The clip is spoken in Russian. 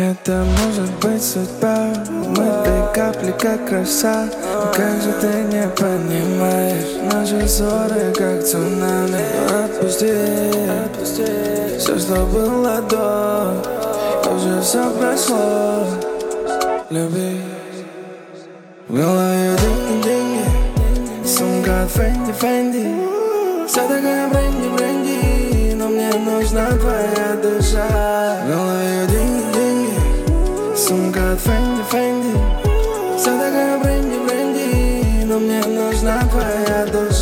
Это может быть судьба. Мы две капли, как роса. Но как же ты не понимаешь? Наши ссоры, как цунами. Отпусти все, что было до. Уже все прошло. Люби. В голове деньги, сумка от Фенди. Вся такая бренди, но мне нужна твоя душа. В голове деньги, сумка от Фенди. Вся такая бренди, но мне нужна твоя душа.